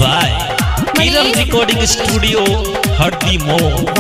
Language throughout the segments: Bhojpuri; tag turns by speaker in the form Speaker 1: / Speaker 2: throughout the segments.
Speaker 1: बाय किरण रिकॉर्डिंग स्टूडियो हरदी मो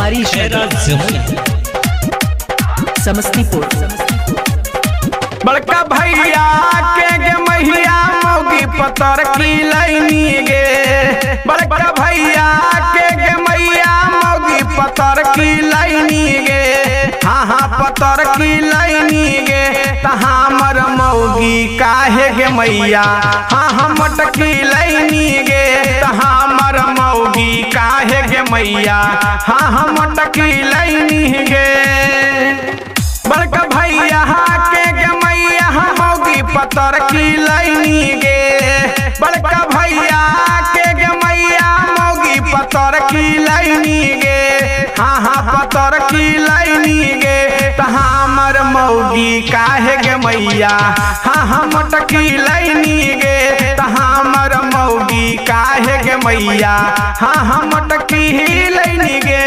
Speaker 2: समस्तीपुर।
Speaker 3: बड़का भैया के मैया मौगी पतर की लाइनी गे। बड़का भैया के मैया मौगी पतर की लाइनी गे। हाँ हाँ पतर की लाइनी गे। हमर मौगी काहे गे मैया हाँ हम मटकी लाइनी गे। हमर मौगी काहे गे मैया हाँ हम मटकी लाइनी गे। बड़का भैया के मैया मौगी पतर की लाइनी गे। बड़का भैया के मैया मौगी पतर की लाइनी गे। हाँ हाँ पतर की लाइनी गे। हमर मौगी काहे गे मैया हाँ हम मटकी लाइनी गे। हमर मौगी काहे गे मैया हाँ हम मटकी लाइनी गे।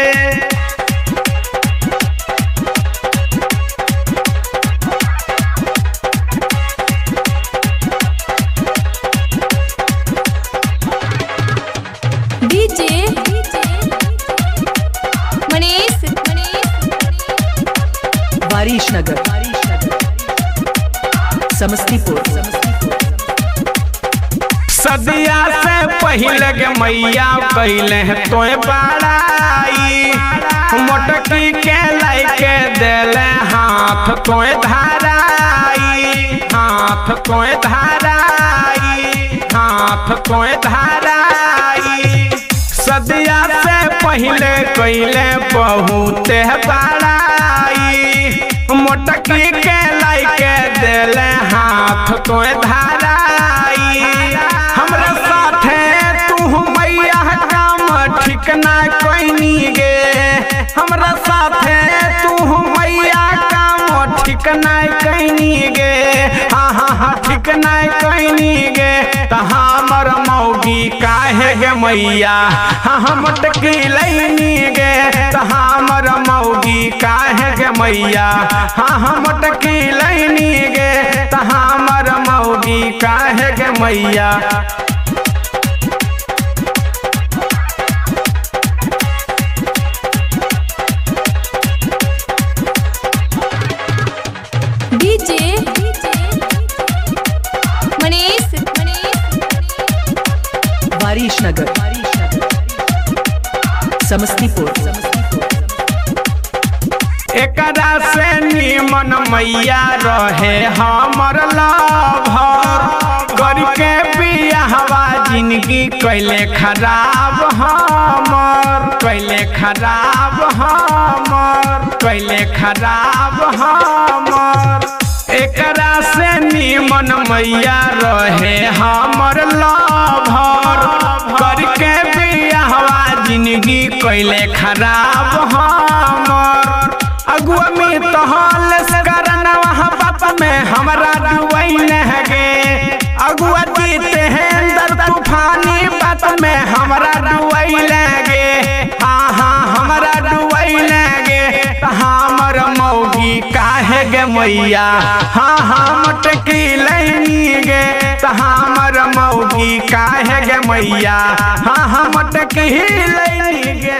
Speaker 2: वारिशनगर समस्तीपुर।
Speaker 3: सदिया से पहले के मैया कहले तोय बड़ाई। मोटकी के लाइके देले हाथ तोय धाराई। हाथ तोय धाराई। हाथ तोय धाराई। सदिया से पहले कहले बहुत बड़ाई। मोटकी के लाइके देले हाथ तोय धाराई। हमरा साथे तू मैया काम ठीक ना कोइनी गे। हमरा साथे तू मैया काम ठीक ना कोइनी गे। हाँ हाँ हाँ ठीक ना कोइनी गे। हमर मौगी काहे गे मैया हाँ हम मटकी लाइनी गे। हमर मौगी काहे गे मैया हाँ हम मटकी लाइनी गे। हमर मौगी काहे गे मैया।
Speaker 2: वारिशनगर समस्तीपुर।
Speaker 3: एकरा से निमन मैया रहे हमर लभर। करके बियाहवा जिंदगी कैले खराब हमर। कैले खराब हमर। कैले खराब हमर। एकरा से निमन मैया रहे हमर लभर। करके बियाहवा जिंदगी कैले खराब हमर। अगुआ में तहल करना वहाँ बाप में हमरा डुबैले गे। अगुआ जीते हैं दर तूफानी बात में हमरा डुबैले गे। हाँ हाँ हमरा डुबैले गे। हमर मौगी काहे गे मैया हाँ हाँ मटकी लाइनी गे। हमर मौगी काहे गे मैया हाँ हाँ मटकी लाइनी गे।